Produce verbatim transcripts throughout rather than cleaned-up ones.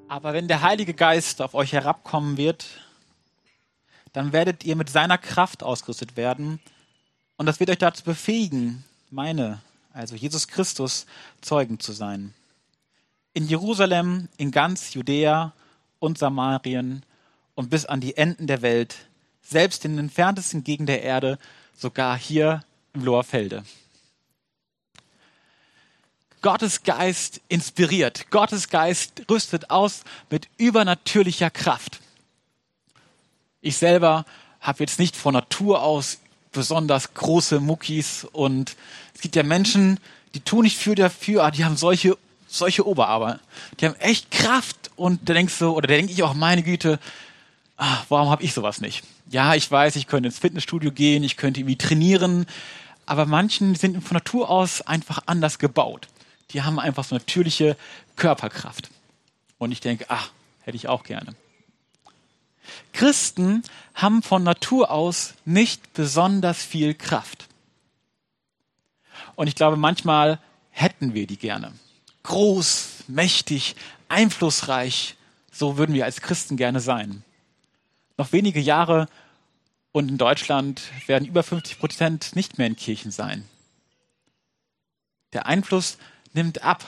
Aber wenn der Heilige Geist auf euch herabkommen wird, dann werdet ihr mit seiner Kraft ausgerüstet werden und das wird euch dazu befähigen, meine, also Jesus Christus, Zeugen zu sein. In Jerusalem, in ganz Judäa und Samarien und bis an die Enden der Welt, selbst in den entferntesten Gegenden der Erde, sogar hier im Lohrfelde. Gottes Geist inspiriert. Gottes Geist rüstet aus mit übernatürlicher Kraft. Ich selber habe jetzt nicht von Natur aus besonders große Muckis und es gibt ja Menschen, die tun nicht viel dafür, aber die haben solche, solche Oberarme. Die haben echt Kraft und da denkst du, oder da denke ich auch, meine Güte, ah, warum habe ich sowas nicht? Ja, ich weiß, ich könnte ins Fitnessstudio gehen, ich könnte irgendwie trainieren, aber manchen sind von Natur aus einfach anders gebaut. Die haben einfach so natürliche Körperkraft. Und ich denke, ach, hätte ich auch gerne. Christen haben von Natur aus nicht besonders viel Kraft. Und ich glaube, manchmal hätten wir die gerne. Groß, mächtig, einflussreich, so würden wir als Christen gerne sein. Noch wenige Jahre und in Deutschland werden über fünfzig Prozent nicht mehr in Kirchen sein. Der Einfluss nimmt ab.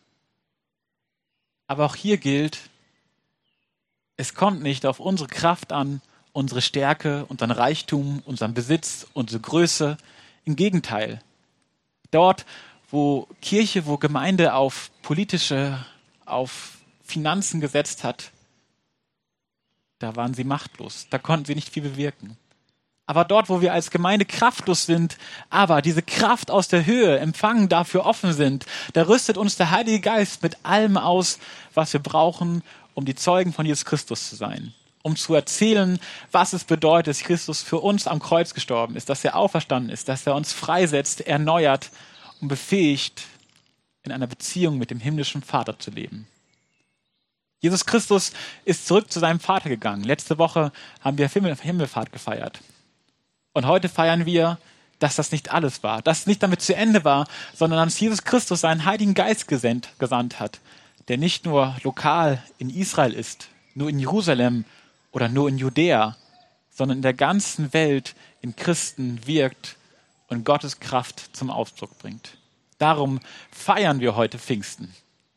Aber auch hier gilt, es kommt nicht auf unsere Kraft an, unsere Stärke, unseren Reichtum, unseren Besitz, unsere Größe. Im Gegenteil. Dort, wo Kirche, wo Gemeinde auf politische, auf Finanzen gesetzt hat, da waren sie machtlos. Da konnten sie nicht viel bewirken. Aber dort, wo wir als Gemeinde kraftlos sind, aber diese Kraft aus der Höhe empfangen, dafür offen sind, da rüstet uns der Heilige Geist mit allem aus, was wir brauchen, um die Zeugen von Jesus Christus zu sein. Um zu erzählen, was es bedeutet, dass Christus für uns am Kreuz gestorben ist, dass er auferstanden ist, dass er uns freisetzt, erneuert und befähigt, in einer Beziehung mit dem himmlischen Vater zu leben. Jesus Christus ist zurück zu seinem Vater gegangen. Letzte Woche haben wir Himmelfahrt gefeiert. Und heute feiern wir, dass das nicht alles war, dass es nicht damit zu Ende war, sondern dass Jesus Christus seinen Heiligen Geist gesandt, gesandt hat, der nicht nur lokal in Israel ist, nur in Jerusalem oder nur in Judäa, sondern in der ganzen Welt in Christen wirkt und Gottes Kraft zum Ausdruck bringt. Darum feiern wir heute Pfingsten.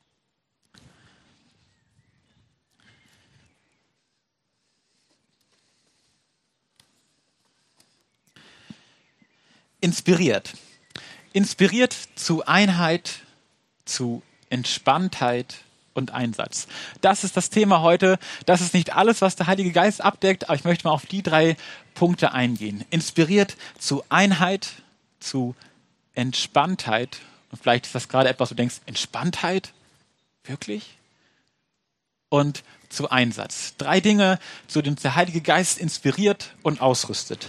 Inspiriert. Inspiriert zu Einheit, zu Entspanntheit und Einsatz. Das ist das Thema heute. Das ist nicht alles, was der Heilige Geist abdeckt, aber ich möchte mal auf die drei Punkte eingehen. Inspiriert zu Einheit, zu Entspanntheit. Und vielleicht ist das gerade etwas, wo du denkst, Entspanntheit? Wirklich? Und zu Einsatz. Drei Dinge, zu denen der Heilige Geist inspiriert und ausrüstet.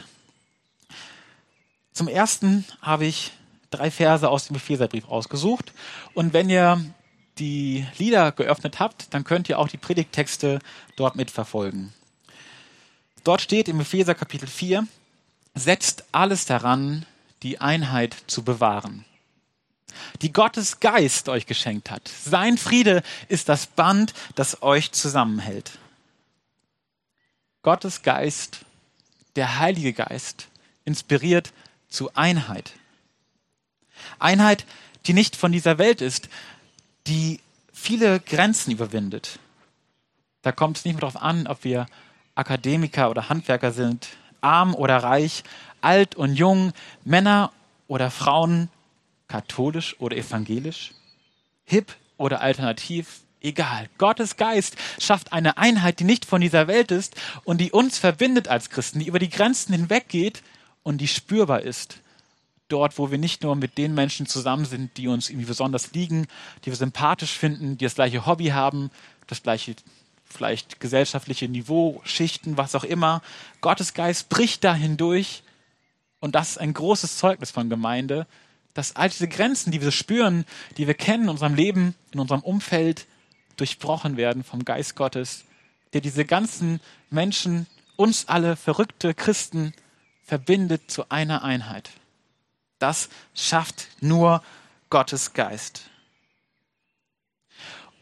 Zum ersten habe ich drei Verse aus dem Epheserbrief ausgesucht. Und wenn ihr die Lieder geöffnet habt, dann könnt ihr auch die Predigttexte dort mitverfolgen. Dort steht im Epheser Kapitel vier, setzt alles daran, die Einheit zu bewahren, die Gottes Geist euch geschenkt hat. Sein Friede ist das Band, das euch zusammenhält. Gottes Geist, der Heilige Geist, inspiriert zu Einheit. Einheit, die nicht von dieser Welt ist, die viele Grenzen überwindet. Da kommt es nicht mehr darauf an, ob wir Akademiker oder Handwerker sind, arm oder reich, alt und jung, Männer oder Frauen, katholisch oder evangelisch, hip oder alternativ, egal. Gottes Geist schafft eine Einheit, die nicht von dieser Welt ist und die uns verbindet als Christen, die über die Grenzen hinweggeht und die spürbar ist. Dort, wo wir nicht nur mit den Menschen zusammen sind, die uns irgendwie besonders liegen, die wir sympathisch finden, die das gleiche Hobby haben, das gleiche vielleicht gesellschaftliche Niveau, Schichten, was auch immer. Gottes Geist bricht da hindurch und das ist ein großes Zeugnis von Gemeinde, dass all diese Grenzen, die wir spüren, die wir kennen in unserem Leben, in unserem Umfeld, durchbrochen werden vom Geist Gottes, der diese ganzen Menschen, uns alle verrückte Christen, verbindet zu einer Einheit. Das schafft nur Gottes Geist.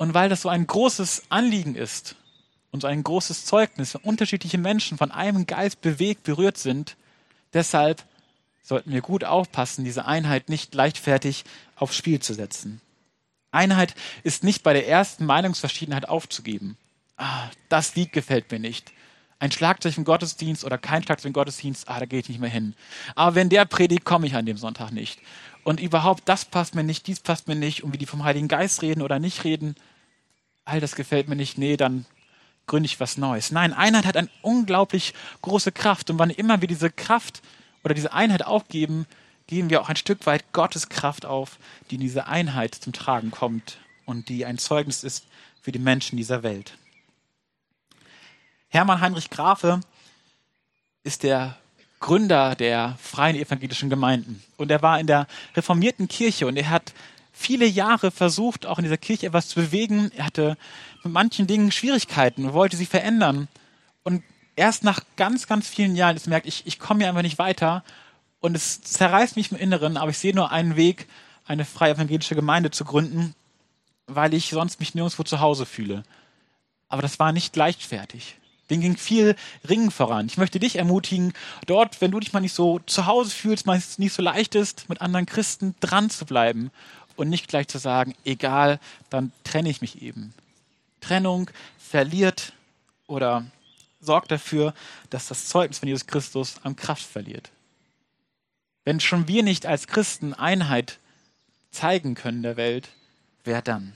Und weil das so ein großes Anliegen ist und so ein großes Zeugnis, wenn unterschiedliche Menschen von einem Geist bewegt, berührt sind, deshalb sollten wir gut aufpassen, diese Einheit nicht leichtfertig aufs Spiel zu setzen. Einheit ist nicht bei der ersten Meinungsverschiedenheit aufzugeben. Ah, das Lied gefällt mir nicht. Ein Schlagzeug im Gottesdienst oder kein Schlagzeug im Gottesdienst, ah, da gehe ich nicht mehr hin. Aber wenn der predigt, komme ich an dem Sonntag nicht. Und überhaupt, das passt mir nicht, dies passt mir nicht. Und wie die vom Heiligen Geist reden oder nicht reden, all das gefällt mir nicht. Nee, dann gründe ich was Neues. Nein, Einheit hat eine unglaublich große Kraft. Und wann immer wir diese Kraft oder diese Einheit aufgeben, geben wir auch ein Stück weit Gottes Kraft auf, die in diese Einheit zum Tragen kommt und die ein Zeugnis ist für die Menschen dieser Welt. Hermann Heinrich Grafe ist der Gründer der Freien Evangelischen Gemeinden. Und er war in der reformierten Kirche und er hat viele Jahre versucht, auch in dieser Kirche etwas zu bewegen. Er hatte mit manchen Dingen Schwierigkeiten und wollte sie verändern. Und erst nach ganz, ganz vielen Jahren ist merkt, ich, ich komme hier einfach nicht weiter und es zerreißt mich im Inneren, aber ich sehe nur einen Weg, eine freie evangelische Gemeinde zu gründen, weil ich sonst mich nirgendwo zu Hause fühle. Aber das war nicht leichtfertig. Den ging viel Ringen voran. Ich möchte dich ermutigen, dort, wenn du dich mal nicht so zu Hause fühlst, mal es nicht so leicht ist, mit anderen Christen dran zu bleiben und nicht gleich zu sagen, egal, dann trenne ich mich eben. Trennung verliert oder sorgt dafür, dass das Zeugnis von Jesus Christus an Kraft verliert. Wenn schon wir nicht als Christen Einheit zeigen können der Welt, wer dann?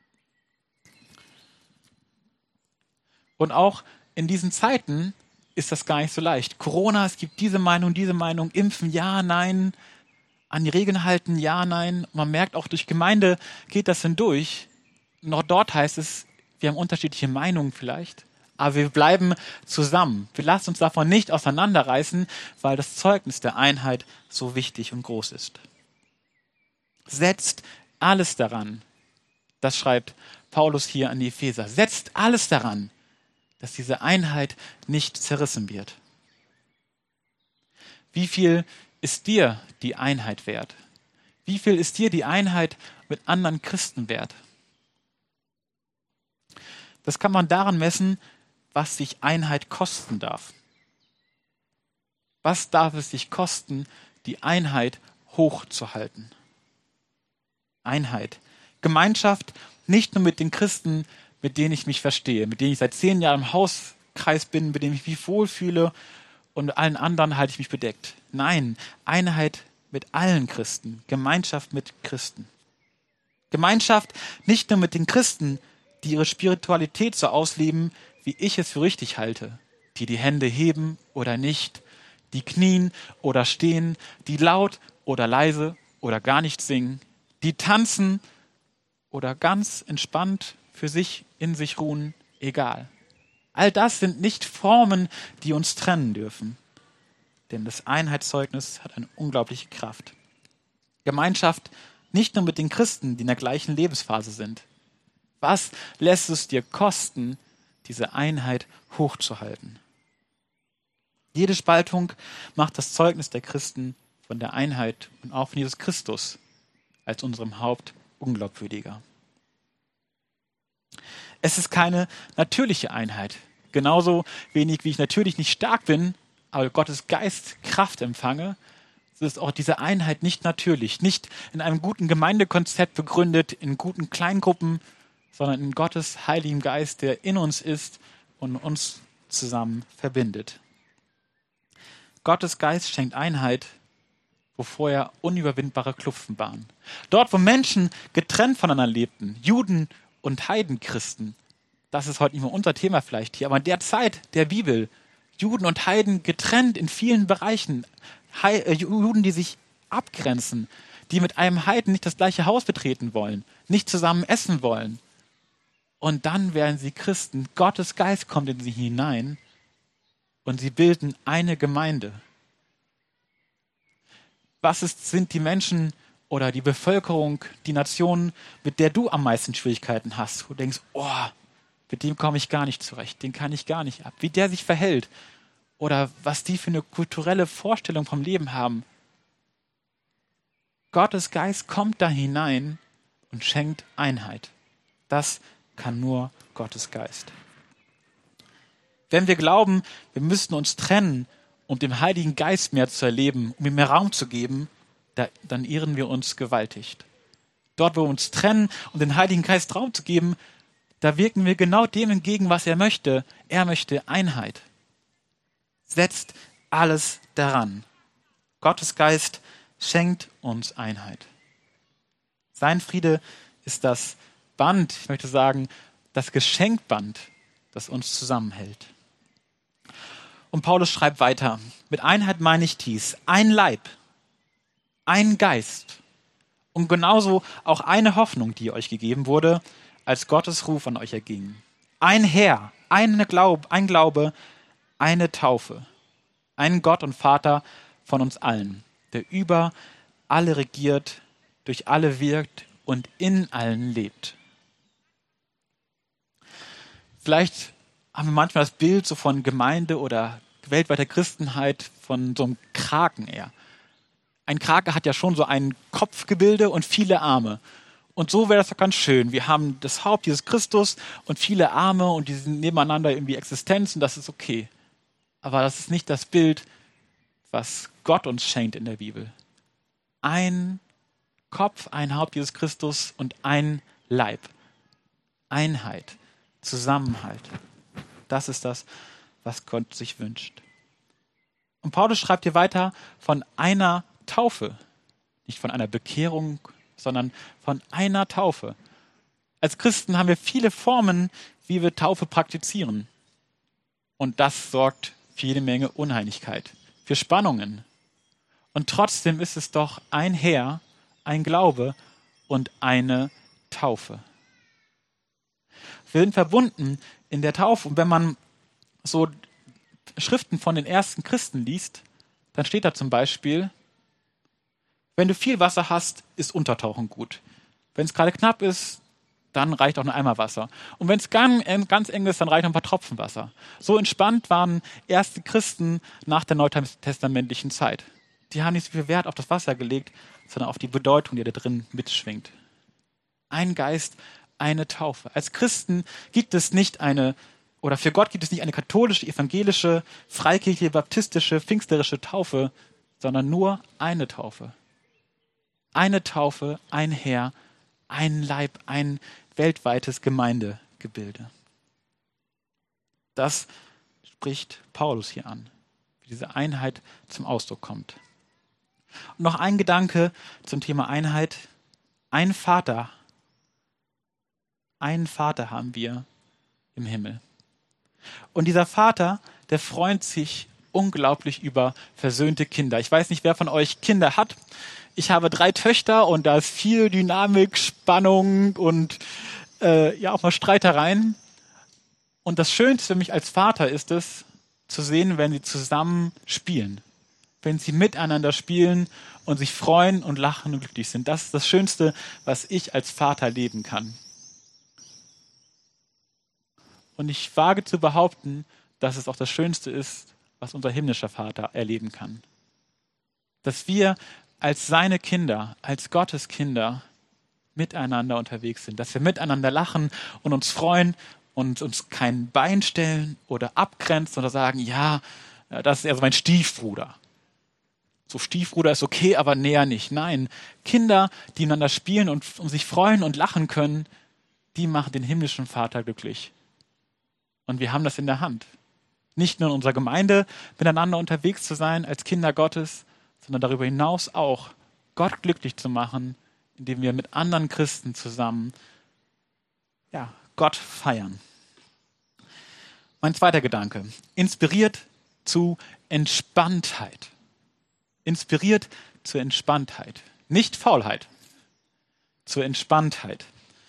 Und auch in diesen Zeiten ist das gar nicht so leicht. Corona, es gibt diese Meinung, diese Meinung, impfen, ja, nein, an die Regeln halten, ja, nein. Man merkt auch, durch Gemeinde geht das hindurch. Noch dort heißt es, wir haben unterschiedliche Meinungen vielleicht, aber wir bleiben zusammen. Wir lassen uns davon nicht auseinanderreißen, weil das Zeugnis der Einheit so wichtig und groß ist. Setzt alles daran, das schreibt Paulus hier an die Epheser, setzt alles daran, dass diese Einheit nicht zerrissen wird. Wie viel ist dir die Einheit wert? Wie viel ist dir die Einheit mit anderen Christen wert? Das kann man daran messen, was sich Einheit kosten darf. Was darf es sich kosten, die Einheit hochzuhalten? Einheit. Gemeinschaft nicht nur mit den Christen, mit denen ich mich verstehe, mit denen ich seit zehn Jahren im Hauskreis bin, mit denen ich mich wohlfühle und allen anderen halte ich mich bedeckt. Nein, Einheit mit allen Christen, Gemeinschaft mit Christen. Gemeinschaft nicht nur mit den Christen, die ihre Spiritualität so ausleben, wie ich es für richtig halte, die die Hände heben oder nicht, die knien oder stehen, die laut oder leise oder gar nicht singen, die tanzen oder ganz entspannt für sich in sich ruhen, egal. All das sind nicht Formen, die uns trennen dürfen. Denn das Einheitszeugnis hat eine unglaubliche Kraft. Gemeinschaft nicht nur mit den Christen, die in der gleichen Lebensphase sind. Was lässt es dir kosten, diese Einheit hochzuhalten? Jede Spaltung macht das Zeugnis der Christen von der Einheit und auch von Jesus Christus als unserem Haupt unglaubwürdiger. Es ist keine natürliche Einheit. Genauso wenig, wie ich natürlich nicht stark bin, aber Gottes Geist Kraft empfange, so ist auch diese Einheit nicht natürlich. Nicht in einem guten Gemeindekonzept begründet, in guten Kleingruppen, sondern in Gottes Heiligem Geist, der in uns ist und uns zusammen verbindet. Gottes Geist schenkt Einheit, wo vorher unüberwindbare Kluft waren. Dort, wo Menschen getrennt voneinander lebten, Juden und Heidenchristen, das ist heute nicht mehr unser Thema vielleicht hier, aber in der Zeit der Bibel, Juden und Heiden getrennt in vielen Bereichen, He- äh, Juden, die sich abgrenzen, die mit einem Heiden nicht das gleiche Haus betreten wollen, nicht zusammen essen wollen. Und dann werden sie Christen, Gottes Geist kommt in sie hinein und sie bilden eine Gemeinde. Was ist, sind die Menschen oder die Bevölkerung, die Nationen, mit der du am meisten Schwierigkeiten hast? Wo du denkst, oh, mit dem komme ich gar nicht zurecht, den kann ich gar nicht ab. Wie der sich verhält oder was die für eine kulturelle Vorstellung vom Leben haben. Gottes Geist kommt da hinein und schenkt Einheit. Das kann nur Gottes Geist. Wenn wir glauben, wir müssten uns trennen, um den Heiligen Geist mehr zu erleben, um ihm mehr Raum zu geben, da, dann irren wir uns gewaltig. Dort, wo wir uns trennen, um den Heiligen Geist Raum zu geben, da wirken wir genau dem entgegen, was er möchte. Er möchte Einheit. Setzt alles daran. Gottes Geist schenkt uns Einheit. Sein Friede ist das Band, ich möchte sagen, das Geschenkband, das uns zusammenhält. Und Paulus schreibt weiter, mit Einheit meine ich dies, ein Leib, ein Geist und genauso auch eine Hoffnung, die euch gegeben wurde, als Gottes Ruf an euch erging. Ein Herr, eine Glaub, ein Glaube, eine Taufe, ein Gott und Vater von uns allen, der über alle regiert, durch alle wirkt und in allen lebt. Vielleicht haben wir manchmal das Bild so von Gemeinde oder weltweiter Christenheit von so einem Kraken eher. Ein Krake hat ja schon so ein Kopfgebilde und viele Arme. Und so wäre das doch ganz schön. Wir haben das Haupt, Jesus Christus, und viele Arme und die sind nebeneinander irgendwie Existenz und das ist okay. Aber das ist nicht das Bild, was Gott uns schenkt in der Bibel. Ein Kopf, ein Haupt, Jesus Christus und ein Leib. Einheit, Zusammenhalt. Das ist das, was Gott sich wünscht. Und Paulus schreibt hier weiter von einer Taufe. Nicht von einer Bekehrung, sondern von einer Taufe. Als Christen haben wir viele Formen, wie wir Taufe praktizieren. Und das sorgt für jede Menge Uneinigkeit, für Spannungen. Und trotzdem ist es doch ein Herr, ein Glaube und eine Taufe. Wir sind verbunden in der Taufe. Und wenn man so Schriften von den ersten Christen liest, dann steht da zum Beispiel, wenn du viel Wasser hast, ist Untertauchen gut. Wenn es gerade knapp ist, dann reicht auch ein Eimer Wasser. Und wenn es ganz, ganz eng ist, dann reicht ein paar Tropfen Wasser. So entspannt waren erste Christen nach der neutestamentlichen Zeit. Die haben nicht so viel Wert auf das Wasser gelegt, sondern auf die Bedeutung, die da drin mitschwingt. Ein Geist, eine Taufe. Als Christen gibt es nicht eine, oder für Gott gibt es nicht eine katholische, evangelische, freikirchliche, baptistische, pfingsterische Taufe, sondern nur eine Taufe. Eine Taufe, ein Herr, ein Leib, ein weltweites Gemeindegebilde. Das spricht Paulus hier an, wie diese Einheit zum Ausdruck kommt. Und noch ein Gedanke zum Thema Einheit. Ein Vater, einen Vater haben wir im Himmel. Und dieser Vater, der freut sich unglaublich über versöhnte Kinder. Ich weiß nicht, wer von euch Kinder hat. Ich habe drei Töchter und da ist viel Dynamik, Spannung und äh, ja auch mal Streitereien. Und das Schönste für mich als Vater ist es, zu sehen, wenn sie zusammen spielen. Wenn sie miteinander spielen und sich freuen und lachen und glücklich sind. Das ist das Schönste, was ich als Vater leben kann. Und ich wage zu behaupten, dass es auch das Schönste ist, was unser himmlischer Vater erleben kann. Dass wir als seine Kinder, als Gottes Kinder miteinander unterwegs sind. Dass wir miteinander lachen und uns freuen und uns kein Bein stellen oder abgrenzen oder sagen, ja, das ist eher so mein Stiefbruder. So Stiefbruder ist okay, aber näher nicht. Nein, Kinder, die miteinander spielen und, und sich freuen und lachen können, die machen den himmlischen Vater glücklich. Und wir haben das in der Hand. Nicht nur in unserer Gemeinde miteinander unterwegs zu sein als Kinder Gottes, sondern darüber hinaus auch Gott glücklich zu machen, indem wir mit anderen Christen zusammen ja, Gott feiern. Mein zweiter Gedanke. Inspiriert zu Entspanntheit. Inspiriert zur Entspanntheit. Nicht Faulheit. Zur Entspanntheit.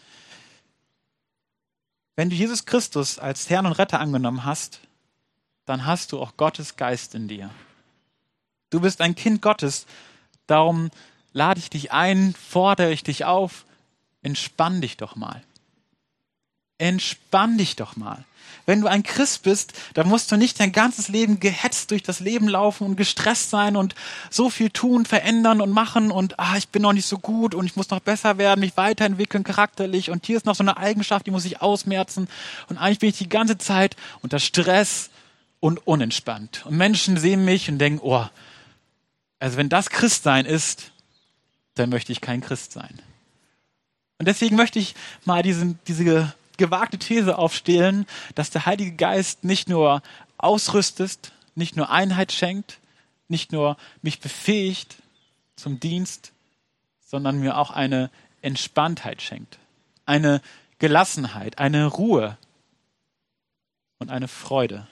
Wenn du Jesus Christus als Herrn und Retter angenommen hast, dann hast du auch Gottes Geist in dir. Du bist ein Kind Gottes, darum lade ich dich ein, fordere ich dich auf, entspann dich doch mal. Entspann dich doch mal. Wenn du ein Christ bist, dann musst du nicht dein ganzes Leben gehetzt durch das Leben laufen und gestresst sein und so viel tun, verändern und machen und ah, ich bin noch nicht so gut und ich muss noch besser werden, mich weiterentwickeln charakterlich und hier ist noch so eine Eigenschaft, die muss ich ausmerzen und eigentlich bin ich die ganze Zeit unter Stress und unentspannt. Und Menschen sehen mich und denken, oh, also wenn das Christsein ist, dann möchte ich kein Christ sein. Und deswegen möchte ich mal diesen, diese gewagte These aufstellen, dass der Heilige Geist nicht nur ausrüstet, nicht nur Einheit schenkt, nicht nur mich befähigt zum Dienst, sondern mir auch eine Entspanntheit schenkt, eine Gelassenheit, eine Ruhe und eine Freude.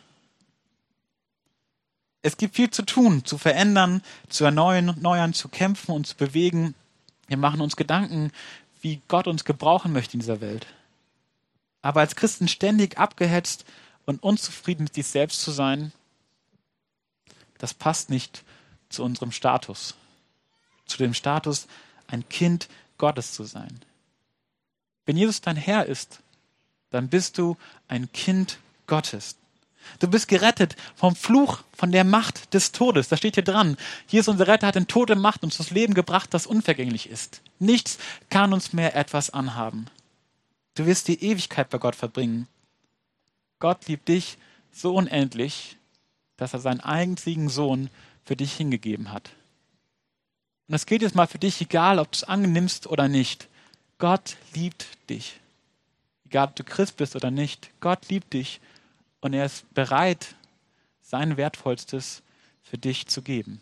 Es gibt viel zu tun, zu verändern, zu erneuern, erneuern, zu kämpfen und zu bewegen. Wir machen uns Gedanken, wie Gott uns gebrauchen möchte in dieser Welt. Aber als Christen ständig abgehetzt und unzufrieden mit sich selbst zu sein, das passt nicht zu unserem Status. Zu dem Status, ein Kind Gottes zu sein. Wenn Jesus dein Herr ist, dann bist du ein Kind Gottes. Du bist gerettet vom Fluch, von der Macht des Todes. Da steht hier dran. Jesus, unser Retter, hat den Tod und Macht uns das Leben gebracht, das unvergänglich ist. Nichts kann uns mehr etwas anhaben. Du wirst die Ewigkeit bei Gott verbringen. Gott liebt dich so unendlich, dass er seinen einzigen Sohn für dich hingegeben hat. Und das gilt jetzt mal für dich, egal ob du es annimmst oder nicht. Gott liebt dich. Egal ob du Christ bist oder nicht. Gott liebt dich und er ist bereit, sein Wertvollstes für dich zu geben.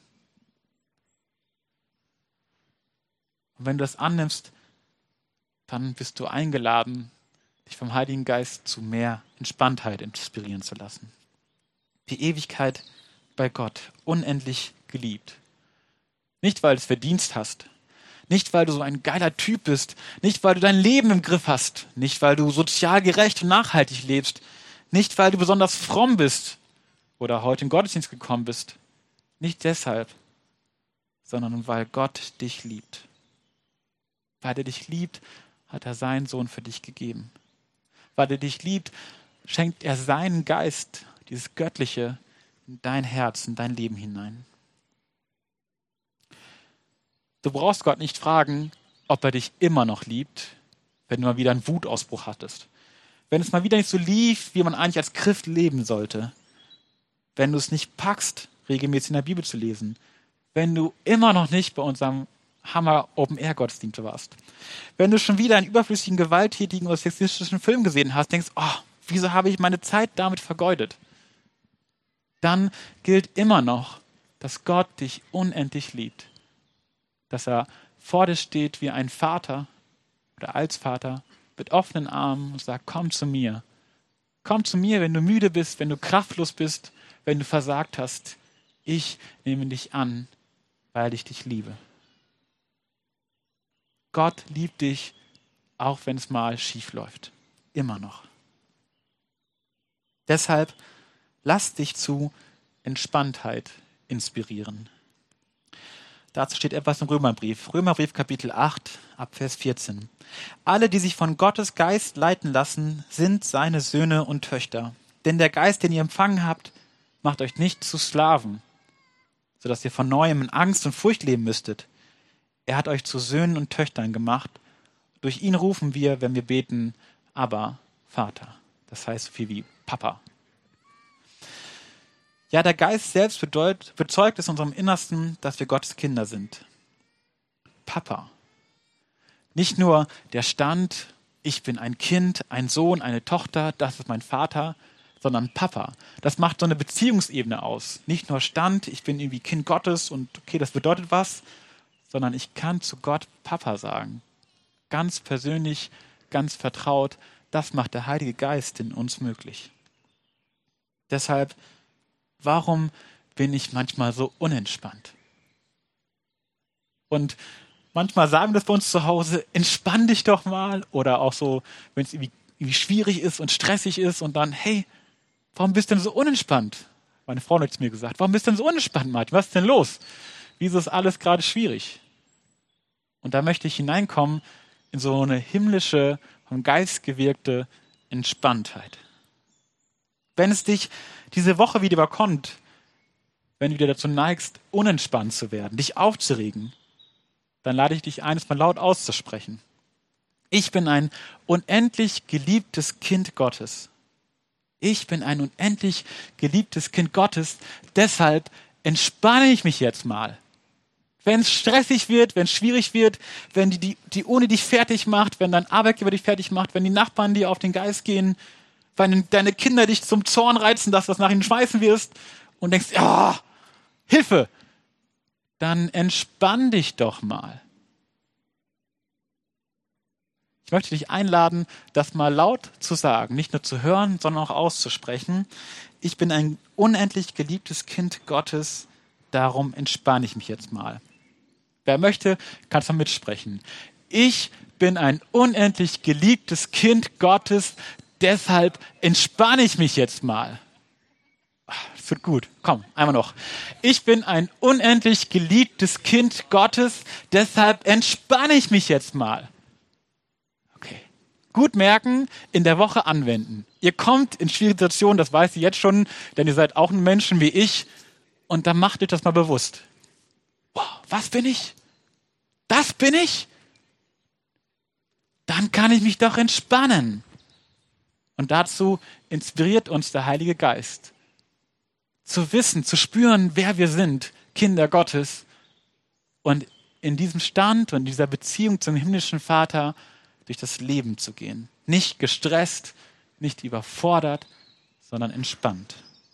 Und wenn du das annimmst, dann bist du eingeladen, dich vom Heiligen Geist zu mehr Entspanntheit inspirieren zu lassen. Die Ewigkeit bei Gott, unendlich geliebt. Nicht, weil du es verdient hast, nicht, weil du so ein geiler Typ bist, nicht, weil du dein Leben im Griff hast, nicht, weil du sozial gerecht und nachhaltig lebst, nicht, weil du besonders fromm bist oder heute in den Gottesdienst gekommen bist, nicht deshalb, sondern weil Gott dich liebt. Weil er dich liebt, hat er seinen Sohn für dich gegeben. Weil er dich liebt, schenkt er seinen Geist, dieses Göttliche, in dein Herz, in dein Leben hinein. Du brauchst Gott nicht fragen, ob er dich immer noch liebt, wenn du mal wieder einen Wutausbruch hattest. Wenn es mal wieder nicht so lief, wie man eigentlich als Christ leben sollte. Wenn du es nicht packst, regelmäßig in der Bibel zu lesen. Wenn du immer noch nicht bei unserem Hammer Open-Air-Gottesdienst warst. Wenn du schon wieder einen überflüssigen, gewalttätigen oder sexistischen Film gesehen hast, denkst, oh, wieso habe ich meine Zeit damit vergeudet? Dann gilt immer noch, dass Gott dich unendlich liebt. Dass er vor dir steht wie ein Vater oder als Vater mit offenen Armen und sagt, komm zu mir. Komm zu mir, wenn du müde bist, wenn du kraftlos bist, wenn du versagt hast. Ich nehme dich an, weil ich dich liebe. Gott liebt dich, auch wenn es mal schief läuft. Immer noch. Deshalb lass dich zu Entspanntheit inspirieren. Dazu steht etwas im Römerbrief. Römerbrief Kapitel acht, ab Vers vierzehn. Alle, die sich von Gottes Geist leiten lassen, sind seine Söhne und Töchter. Denn der Geist, den ihr empfangen habt, macht euch nicht zu Sklaven, sodass ihr von Neuem in Angst und Furcht leben müsstet. Er hat euch zu Söhnen und Töchtern gemacht. Durch ihn rufen wir, wenn wir beten, Abba, Vater. Das heißt so viel wie Papa. Ja, der Geist selbst bedeut, bezeugt es in unserem Innersten, dass wir Gottes Kinder sind. Papa. Nicht nur der Stand, ich bin ein Kind, ein Sohn, eine Tochter, das ist mein Vater, sondern Papa. Das macht so eine Beziehungsebene aus. Nicht nur Stand, ich bin irgendwie Kind Gottes und okay, das bedeutet was, sondern ich kann zu Gott Papa sagen. Ganz persönlich, ganz vertraut. Das macht der Heilige Geist in uns möglich. Deshalb, warum bin ich manchmal so unentspannt? Und manchmal sagen wir das bei uns zu Hause, entspann dich doch mal. Oder auch so, wenn es irgendwie, irgendwie schwierig ist und stressig ist und dann, hey, warum bist du denn so unentspannt? Meine Frau hat es mir gesagt, warum bist du denn so unentspannt, Martin? Was ist denn los? Wieso ist alles gerade schwierig? Und da möchte ich hineinkommen in so eine himmlische, vom Geist gewirkte Entspanntheit. Wenn es dich diese Woche wieder überkommt, wenn du wieder dazu neigst, unentspannt zu werden, dich aufzuregen, dann lade ich dich ein, es mal laut auszusprechen. Ich bin ein unendlich geliebtes Kind Gottes. Ich bin ein unendlich geliebtes Kind Gottes, deshalb entspanne ich mich jetzt mal. Wenn es stressig wird, wenn es schwierig wird, wenn die, die, die Uni dich fertig macht, wenn dein Arbeitgeber dich fertig macht, wenn die Nachbarn dir auf den Geist gehen, wenn deine Kinder dich zum Zorn reizen, dass du das nach ihnen schmeißen wirst und denkst, ja, Hilfe, dann entspann dich doch mal. Ich möchte dich einladen, das mal laut zu sagen, nicht nur zu hören, sondern auch auszusprechen. Ich bin ein unendlich geliebtes Kind Gottes, darum entspanne ich mich jetzt mal. Wer möchte, kann es mal mitsprechen. Ich bin ein unendlich geliebtes Kind Gottes, deshalb entspanne ich mich jetzt mal. Das wird gut. Komm, einmal noch. Ich bin ein unendlich geliebtes Kind Gottes, deshalb entspanne ich mich jetzt mal. Okay. Gut merken, in der Woche anwenden. Ihr kommt in schwierige Situationen, das weiß ich jetzt schon, denn ihr seid auch Menschen wie ich. Und dann macht euch das mal bewusst. Wow, was bin ich? Das bin ich? Dann kann ich mich doch entspannen. Und dazu inspiriert uns der Heilige Geist. Zu wissen, zu spüren, wer wir sind, Kinder Gottes. Und in diesem Stand und dieser Beziehung zum himmlischen Vater durch das Leben zu gehen. Nicht gestresst, nicht überfordert, sondern entspannt.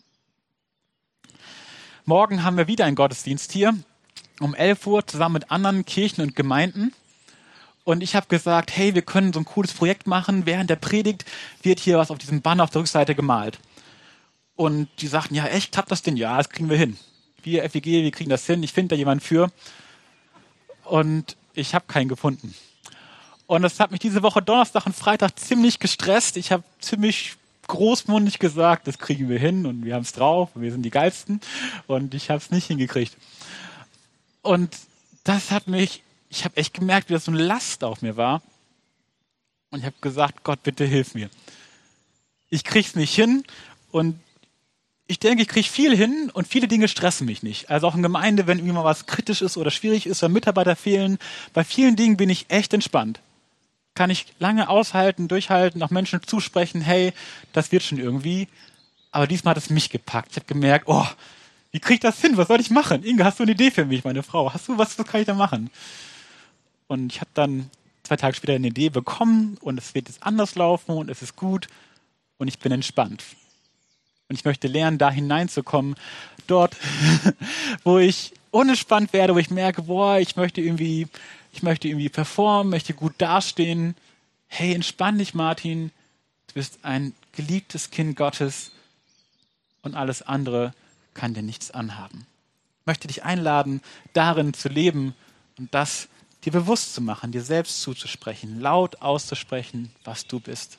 Morgen haben wir wieder einen Gottesdienst hier, um elf Uhr, zusammen mit anderen Kirchen und Gemeinden. Und ich habe gesagt, hey, wir können so ein cooles Projekt machen. Während der Predigt wird hier was auf diesem Banner auf der Rückseite gemalt. Und die sagten, ja echt, klappt das denn? Ja, das kriegen wir hin. Wir, F E G, wir kriegen das hin. Ich finde da jemanden für. Und ich habe keinen gefunden. Und das hat mich diese Woche Donnerstag und Freitag ziemlich gestresst. Ich habe ziemlich großmundig gesagt, das kriegen wir hin und wir haben es drauf und wir sind die Geilsten. Und ich habe es nicht hingekriegt. Und das hat mich, ich habe echt gemerkt, wie das so eine Last auf mir war. Und ich habe gesagt, Gott, bitte hilf mir. Ich krieg's nicht hin und ich denke, ich kriege viel hin und viele Dinge stressen mich nicht. Also auch in Gemeinde, wenn irgendwie mal was kritisch ist oder schwierig ist oder Mitarbeiter fehlen, bei vielen Dingen bin ich echt entspannt. Kann ich lange aushalten, durchhalten, auch Menschen zusprechen, hey, das wird schon irgendwie. Aber diesmal hat es mich gepackt. Ich habe gemerkt, oh, wie kriege ich das hin? Was soll ich machen? Inge, hast du eine Idee für mich, meine Frau? Hast du was, was kann ich da machen? Und ich habe dann zwei Tage später eine Idee bekommen und es wird jetzt anders laufen und es ist gut und ich bin entspannt. Und ich möchte lernen, da hineinzukommen, dort, wo ich unentspannt werde, wo ich merke, boah, ich möchte irgendwie, ich möchte irgendwie performen, möchte gut dastehen. Hey, entspann dich, Martin. Du bist ein geliebtes Kind Gottes und alles andere kann dir nichts anhaben. Ich möchte dich einladen, darin zu leben und das dir bewusst zu machen, dir selbst zuzusprechen, laut auszusprechen, was du bist.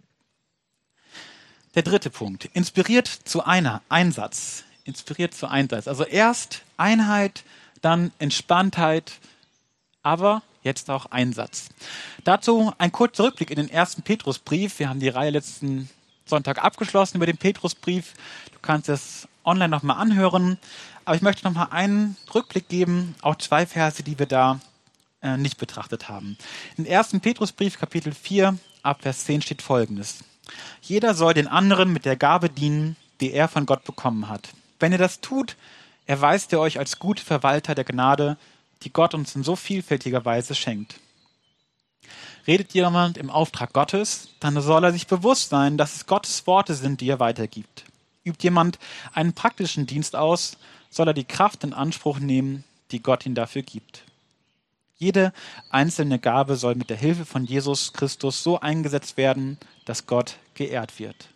Der dritte Punkt, inspiriert zu einer Einsatz. Inspiriert zu Einsatz. Also erst Einheit, dann Entspanntheit, aber jetzt auch Einsatz. Dazu ein kurzer Rückblick in den ersten Petrusbrief. Wir haben die Reihe letzten Sonntag abgeschlossen über den Petrusbrief. Du kannst es online nochmal anhören. Aber ich möchte nochmal einen Rückblick geben, auch zwei Verse, die wir da äh, nicht betrachtet haben. Im ersten Petrusbrief, Kapitel vier, ab Vers zehn steht Folgendes. Jeder soll den anderen mit der Gabe dienen, die er von Gott bekommen hat. Wenn ihr das tut, erweist ihr euch als gute Verwalter der Gnade, die Gott uns in so vielfältiger Weise schenkt. Redet jemand im Auftrag Gottes, dann soll er sich bewusst sein, dass es Gottes Worte sind, die er weitergibt. Übt jemand einen praktischen Dienst aus, soll er die Kraft in Anspruch nehmen, die Gott ihm dafür gibt. Jede einzelne Gabe soll mit der Hilfe von Jesus Christus so eingesetzt werden, dass Gott geehrt wird.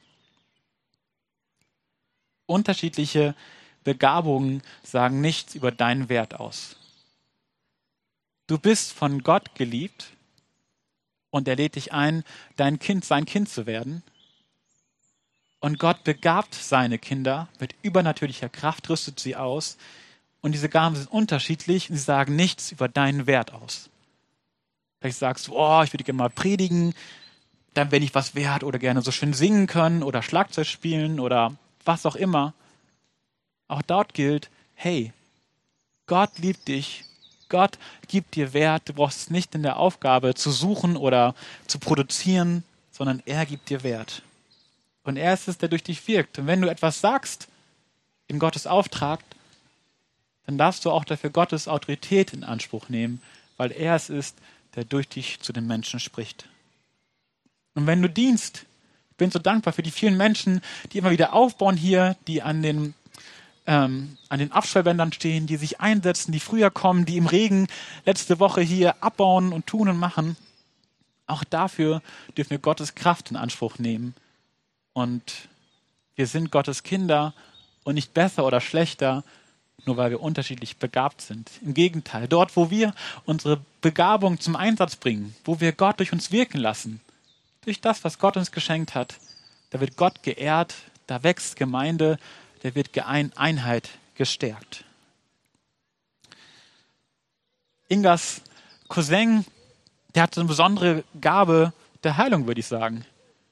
Unterschiedliche Begabungen sagen nichts über deinen Wert aus. Du bist von Gott geliebt und er lädt dich ein, dein Kind, sein Kind zu werden. Und Gott begabt seine Kinder mit übernatürlicher Kraft, rüstet sie aus. Und diese Gaben sind unterschiedlich und sie sagen nichts über deinen Wert aus. Vielleicht sagst du, oh, ich würde gerne mal predigen. dann bin ich was wert oder gerne so schön singen können oder Schlagzeug spielen oder was auch immer. Auch dort gilt, hey, Gott liebt dich, Gott gibt dir Wert, du brauchst es nicht in der Aufgabe zu suchen oder zu produzieren, sondern er gibt dir Wert. Und er ist es, der durch dich wirkt. Und wenn du etwas sagst in Gottes Auftrag, dann darfst du auch dafür Gottes Autorität in Anspruch nehmen, weil er es ist, der durch dich zu den Menschen spricht. Und wenn du dienst, ich bin so dankbar für die vielen Menschen, die immer wieder aufbauen hier, die an den, ähm, an den Abschwellbändern stehen, die sich einsetzen, die früher kommen, die im Regen letzte Woche hier abbauen und tun und machen. Auch dafür dürfen wir Gottes Kraft in Anspruch nehmen. Und wir sind Gottes Kinder und nicht besser oder schlechter, nur weil wir unterschiedlich begabt sind. Im Gegenteil, dort, wo wir unsere Begabung zum Einsatz bringen, wo wir Gott durch uns wirken lassen, durch das, was Gott uns geschenkt hat, da wird Gott geehrt, da wächst Gemeinde, da wird Einheit gestärkt. Ingas Cousin, der hat eine besondere Gabe der Heilung, würde ich sagen.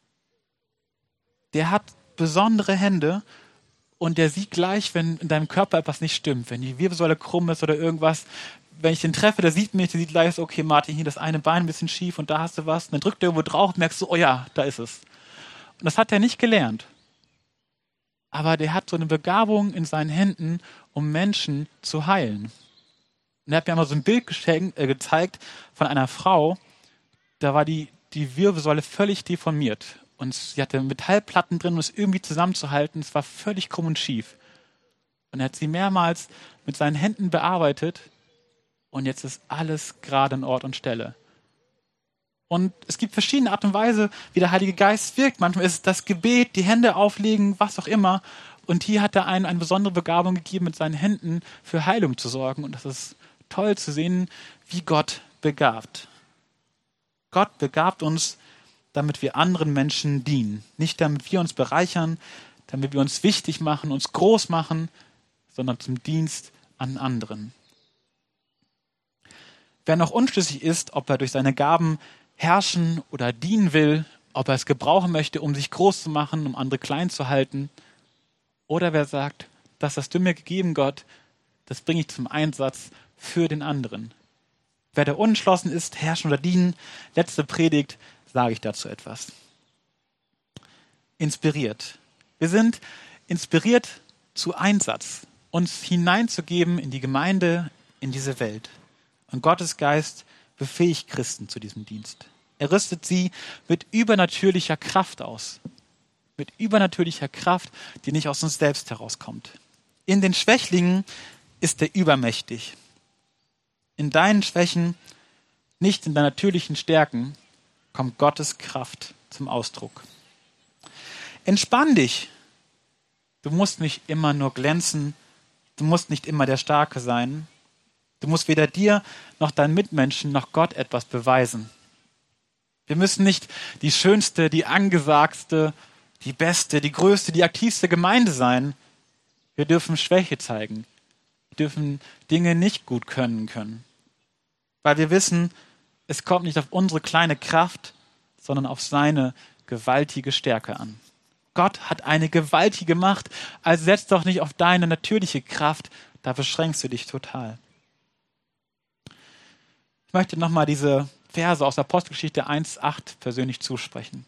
Der hat besondere Hände und der sieht gleich, wenn in deinem Körper etwas nicht stimmt, wenn die Wirbelsäule krumm ist oder irgendwas. Wenn ich den treffe, der sieht mich, der sieht gleich, okay, Martin, hier das eine Bein ein bisschen schief und da hast du was. Und dann drückt er irgendwo drauf und merkst du, oh ja, da ist es. Und das hat er nicht gelernt. Aber der hat so eine Begabung in seinen Händen, um Menschen zu heilen. Und er hat mir einmal so ein Bild geschenkt, äh, gezeigt von einer Frau, da war die, die Wirbelsäule völlig deformiert. Und sie hatte Metallplatten drin, um es irgendwie zusammenzuhalten. Es war völlig krumm und schief. Und er hat sie mehrmals mit seinen Händen bearbeitet. Und jetzt ist alles gerade an Ort und Stelle. Und es gibt verschiedene Art und Weise, wie der Heilige Geist wirkt. Manchmal ist es das Gebet, die Hände auflegen, was auch immer. Und hier hat er einen eine besondere Begabung gegeben, mit seinen Händen für Heilung zu sorgen. Und das ist toll zu sehen, wie Gott begabt. Gott begabt uns, damit wir anderen Menschen dienen. Nicht damit wir uns bereichern, damit wir uns wichtig machen, uns groß machen, sondern zum Dienst an anderen. Wer noch unschlüssig ist, ob er durch seine Gaben herrschen oder dienen will, ob er es gebrauchen möchte, um sich groß zu machen, um andere klein zu halten, oder wer sagt, das hast du mir gegeben, Gott, das bringe ich zum Einsatz für den anderen. Wer da unentschlossen ist, herrschen oder dienen, letzte Predigt, sage ich dazu etwas. Inspiriert. Wir sind inspiriert zu Einsatz, uns hineinzugeben in die Gemeinde, in diese Welt. Und Gottes Geist befähigt Christen zu diesem Dienst. Er rüstet sie mit übernatürlicher Kraft aus. Mit übernatürlicher Kraft, die nicht aus uns selbst herauskommt. In den Schwächlingen ist er übermächtig. In deinen Schwächen, nicht in deinen natürlichen Stärken, kommt Gottes Kraft zum Ausdruck. Entspann dich. Du musst nicht immer nur glänzen. Du musst nicht immer der Starke sein. Du musst weder dir noch deinen Mitmenschen noch Gott etwas beweisen. Wir müssen nicht die schönste, die angesagtste, die beste, die größte, die aktivste Gemeinde sein. Wir dürfen Schwäche zeigen. Wir dürfen Dinge nicht gut können können. Weil wir wissen, es kommt nicht auf unsere kleine Kraft, sondern auf seine gewaltige Stärke an. Gott hat eine gewaltige Macht, also setz doch nicht auf deine natürliche Kraft, da beschränkst du dich total. Ich möchte nochmal diese Verse aus Apostelgeschichte eins acht persönlich zusprechen.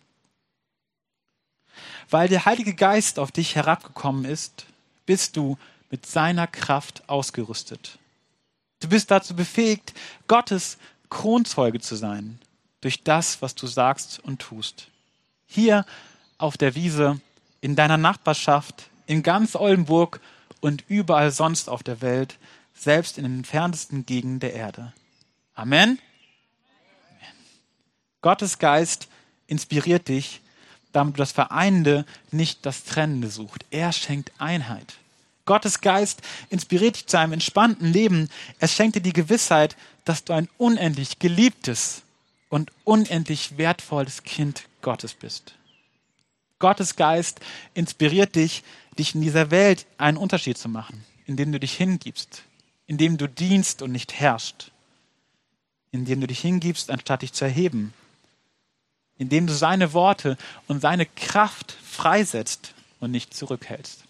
Weil der Heilige Geist auf dich herabgekommen ist, bist du mit seiner Kraft ausgerüstet. Du bist dazu befähigt, Gottes Kronzeuge zu sein, durch das, was du sagst und tust. Hier auf der Wiese, in deiner Nachbarschaft, in ganz Oldenburg und überall sonst auf der Welt, selbst in den entferntesten Gegenden der Erde. Amen. Amen. Gottes Geist inspiriert dich, damit du das Vereinende, nicht das Trennende sucht. Er schenkt Einheit. Gottes Geist inspiriert dich zu einem entspannten Leben. Er schenkt dir die Gewissheit, dass du ein unendlich geliebtes und unendlich wertvolles Kind Gottes bist. Gottes Geist inspiriert dich, dich in dieser Welt einen Unterschied zu machen, indem du dich hingibst, indem du dienst und nicht herrschst, indem du dich hingibst, anstatt dich zu erheben. indem du seine Worte und seine Kraft freisetzt und nicht zurückhältst.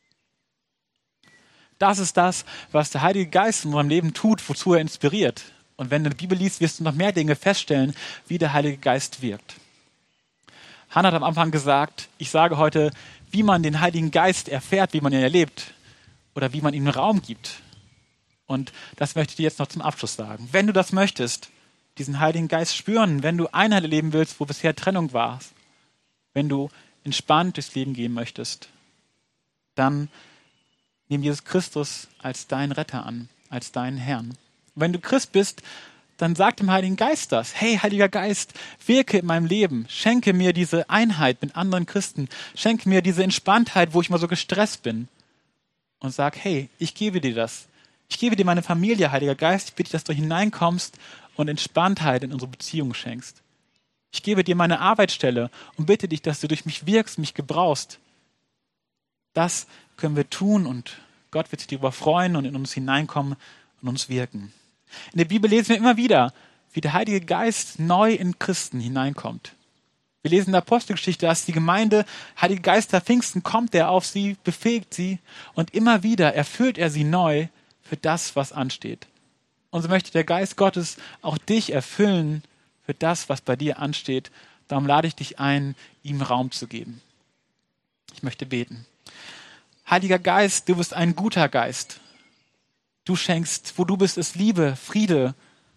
Das ist das, was der Heilige Geist in unserem Leben tut, wozu er inspiriert. Und wenn du die Bibel liest, wirst du noch mehr Dinge feststellen, wie der Heilige Geist wirkt. Hannah hat am Anfang gesagt, ich sage heute, wie man den Heiligen Geist erfährt, wie man ihn erlebt oder wie man ihm Raum gibt. Und das möchte ich dir jetzt noch zum Abschluss sagen. Wenn du das möchtest, diesen Heiligen Geist spüren, wenn du Einheit erleben willst, wo bisher Trennung war, wenn du entspannt durchs Leben gehen möchtest, dann nimm Jesus Christus als deinen Retter an, als deinen Herrn. Und wenn du Christ bist, dann sag dem Heiligen Geist das. Hey, Heiliger Geist, wirke in meinem Leben. Schenke mir diese Einheit mit anderen Christen. Schenke mir diese Entspanntheit, wo ich mal so gestresst bin. Und sag, hey, ich gebe dir das. Ich gebe dir meine Familie, Heiliger Geist. Ich bitte dich, dass du hineinkommst und Entspanntheit in unsere Beziehung schenkst. Ich gebe dir meine Arbeitsstelle und bitte dich, dass du durch mich wirkst, mich gebrauchst. Das können wir tun und Gott wird sich darüber freuen und in uns hineinkommen und uns wirken. In der Bibel lesen wir immer wieder, wie der Heilige Geist neu in Christen hineinkommt. Wir lesen in der Apostelgeschichte, dass die Gemeinde, Heilige Geist der Pfingsten kommt, der auf sie, befähigt sie und immer wieder erfüllt er sie neu für das, was ansteht. Und so möchte der Geist Gottes auch dich erfüllen für das, was bei dir ansteht. Darum lade ich dich ein, ihm Raum zu geben. Ich möchte beten. Heiliger Geist, du bist ein guter Geist. Du schenkst, wo du bist, ist Liebe, Friede,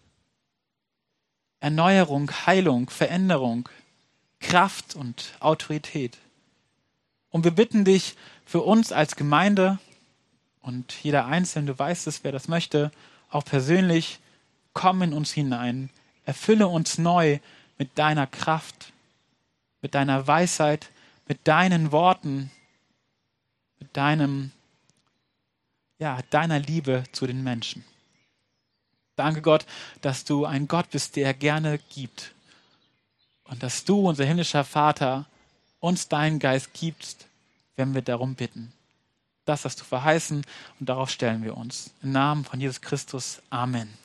Erneuerung, Heilung, Veränderung, Kraft und Autorität. Und wir bitten dich für uns als Gemeinde und jeder Einzelne, du weißt es, wer das möchte, auch persönlich, komm in uns hinein, erfülle uns neu mit deiner Kraft, mit deiner Weisheit, mit deinen Worten, mit deinem ja, deiner Liebe zu den Menschen. Danke Gott, dass du ein Gott bist, der gerne gibt. Und dass du, unser himmlischer Vater, uns deinen Geist gibst, wenn wir darum bitten. Das hast du verheißen und darauf stellen wir uns. Im Namen von Jesus Christus. Amen.